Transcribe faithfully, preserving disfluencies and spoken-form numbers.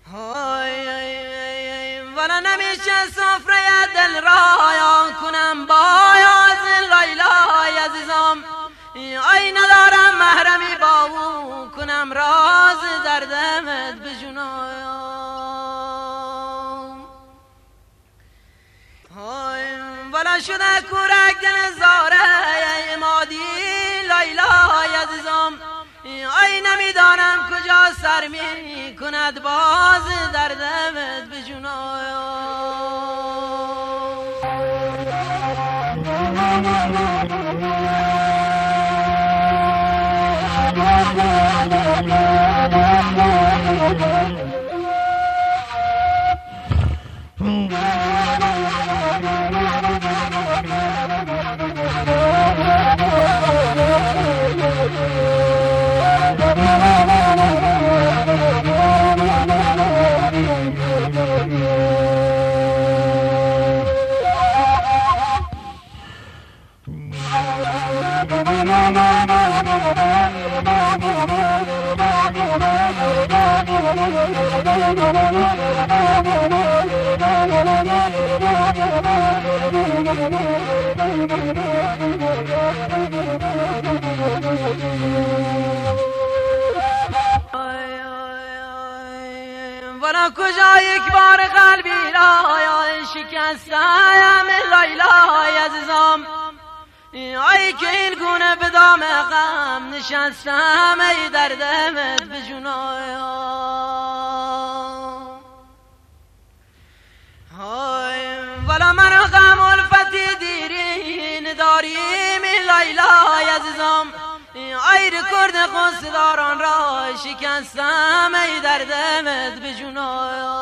ولی نمیشه سفره دل را کنم باز لیلای عزیزم، ای ندارم محرمی با او کنم راز دردمت بجنایم. ولی شده کورک دل زاره امادی لیلای عزیزم، ای نمیدانم کجا سر می کند باز دردمت بجنایم. ولی کجا یک بار قلبی را شکستم لیلای عزیزم، ای که این گونه به دام غم نشستم ای دردمت بجنایم. ولی من غم الفتی دیرین داریم لیلای عزیزم، ای رکورد قصداران را شکستم ای دردمت بجنایم.